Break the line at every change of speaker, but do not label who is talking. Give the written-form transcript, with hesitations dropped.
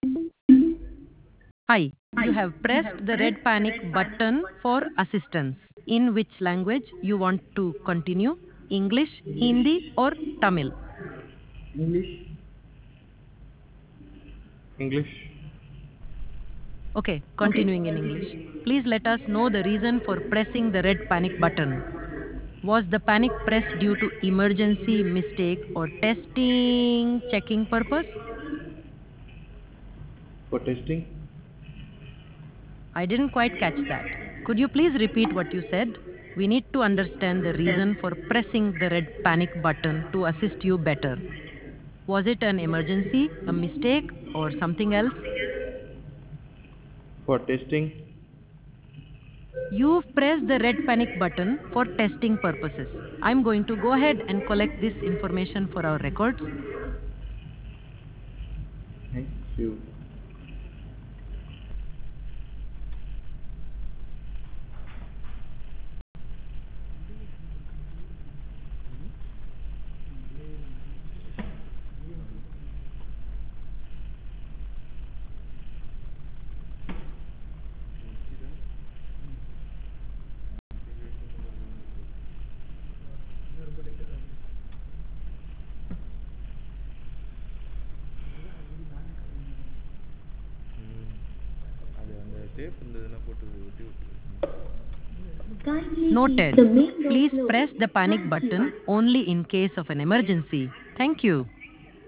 Hi, you have pressed the red panic button for assistance. In which language you want to continue? English, Hindi, or Tamil?
English. English.
Okay, continuing in English. Please let us know the reason for pressing the red panic button. Was the panic pressed due to emergency, mistake, or testing, checking purpose?
For testing.
I didn't quite catch that. Could you please repeat what you said? We need to understand the reason for pressing the red panic button to assist you better. Was it an emergency, a mistake, or something else?
For testing.
You've pressed the red panic button for testing purposes. I'm going to go ahead and collect this information for our records.
Thank you. அது அந்த tape இருந்ததுன்னா போட்டு ஒட்டி விட்டுரு.
Kindly keep
Noted.
the main door
Please
closed.
press the panic
Thank you.
button only in case of an emergency. Thank you.